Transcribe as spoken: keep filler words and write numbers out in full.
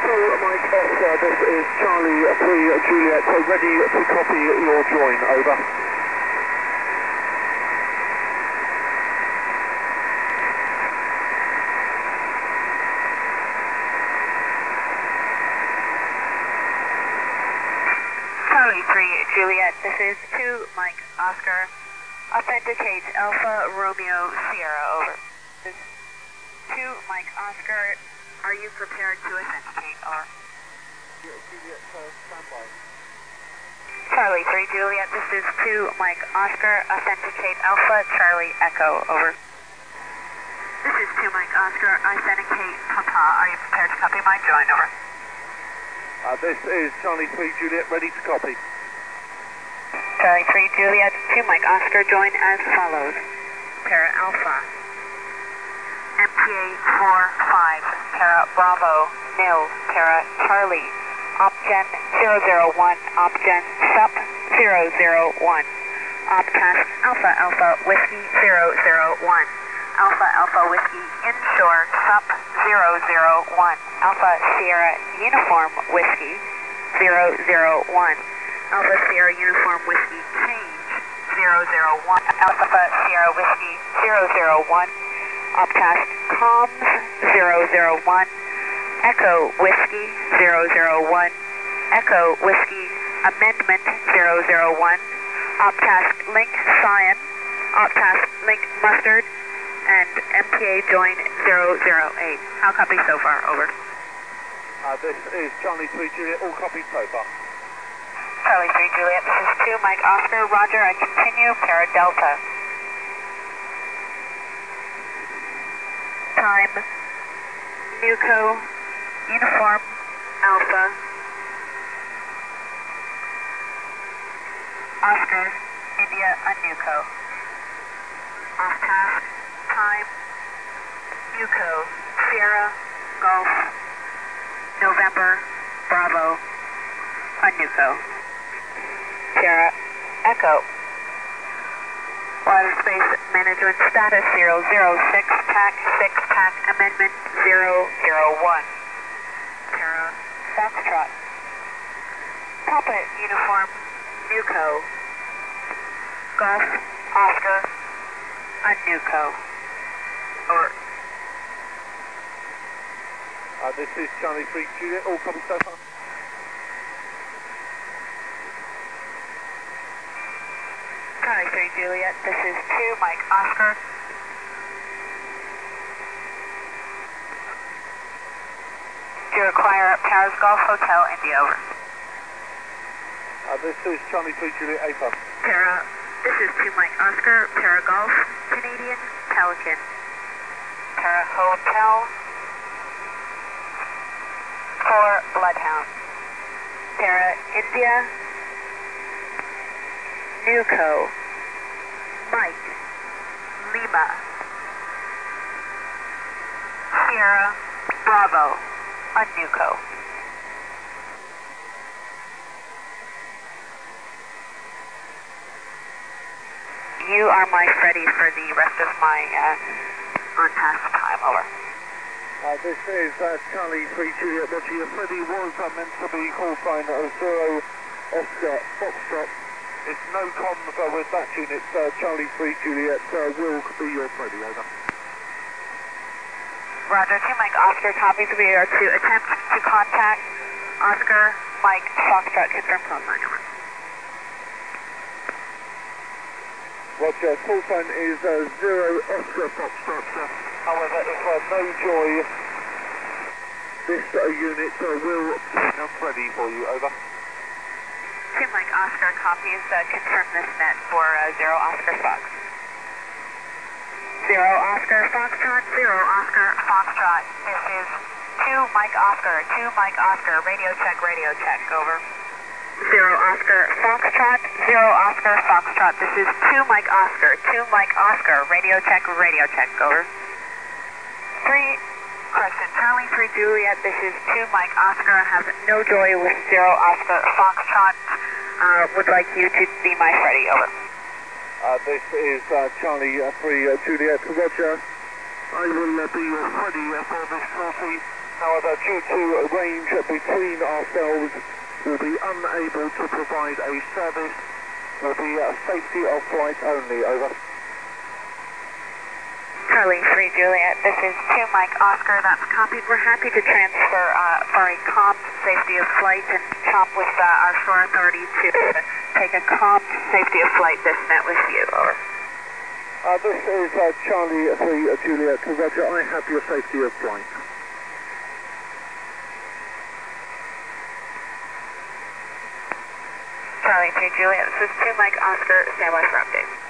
two Mike Oscar, this is Charlie three Juliet, so ready to copy your join, over. Charlie three Juliet, this is two Mike Oscar, authenticate Alpha Romeo Sierra, over. This is two Mike Oscar, are you prepared to authenticate, over? Juliet, uh, standby. Charlie three Juliet, this is two Mike Oscar, authenticate Alpha Charlie Echo, over. This is two Mike Oscar, authenticate Papa, are you prepared to copy my join, over? Uh, this is Charlie three Juliet, ready to copy. Charlie three Juliet, two Mike Oscar, join as follows. Para Alpha, M P A four five, Para Bravo, nil, Para Charlie, Opgen zero zero one, Opgen Sup zero zero one, Optask Alpha Alpha Whiskey zero zero one, Alpha Alpha Whiskey Inshore Sup zero zero one, Alpha Sierra Uniform Whiskey zero zero one, Alpha Sierra Uniform Whiskey Change zero zero one, Alpha Sierra Whiskey zero zero one, Optask Comms zero zero one, Echo Whiskey zero zero one, Echo Whiskey Amendment zero zero one, Optask Link Cyan, Optask Link Mustard, and M P A join zero zero eight. How copy so far? Over. Uh, this is Charlie three Juliet, all copied so far. Charlie three Juliet, this is two Mike Oscar, roger, I continue, Para Delta. Time, Nuco, Uniform, Alpha, Oscar, India, Nuco. Off task, time, Nuco, Sierra, Golf, November, Bravo, Nuco. Sierra, Echo. Water Space Management Status zero zero six, T A C six, T A C Amendment zero zero one. Sierra, Foxtrot. Papa Uniform, Nuco. Golf, Oscar, Nuco. Over. Uh, this is Charlie three Juliet, all copied so far. Charlie three Juliet, this is two Mike Oscar. Do you require Paris Golf Hotel India, over? Uh, this is Charlie three Juliet, A P A. Para, this is two Mike Oscar, Para Golf, Canadian Pelican. Para Hotel, four Bloodhound. Para India, Nuco, Mike, Lima, Sierra, Bravo, Nuco. You are my Freddy for the rest of my uh, on-task time, over. Uh, this is uh, Charlie three Juliet, Roger. Your Freddy was uh, meant to be call sign uh, zero Oscar Foxtrot. It's no comms uh, with that unit. Uh, Charlie three Juliet uh, will be your Freddy, over. Roger, two Mike Oscar copies. We are to attempt to contact Oscar Mike Foxtrot. Confirm call sign, over. Roger, call sign is uh, zero Oscar Foxtrot. Uh, however, if uh, no joy, this uh, unit uh, will be ready for you, over. Two Mike Oscar copies, uh, confirm this net for uh, zero Oscar Fox. Zero Oscar Foxtrot, zero Oscar Foxtrot. This is two Mike Oscar, two Mike Oscar, radio check, radio check, over. Zero Oscar Foxtrot, zero Oscar Foxtrot. This is two Mike Oscar, two Mike Oscar, radio check, radio check, over. Three, correction, Charlie three Juliet, this is two Mike Oscar, I have no joy with zero Oscar Foxtrot, uh, would like you to be my Freddy, over. Uh, this is uh, Charlie uh, three uh, Juliet, Roger. I will uh, be your Freddy uh, for this forty. However, due to a range between ourselves, we'll be unable to provide a service. Will be a safety of flight only, over. Charlie three Juliet, this is two Mike Oscar, that's copied. We're happy to transfer uh, for a comped safety of flight and chop with uh, our shore authority to take a comped safety of flight this net with you, over. Uh, this is uh, Charlie three Juliet, Roger, I have your safety of flight. Charlie three Juliet, this is two Mike Oscar, stand by for update.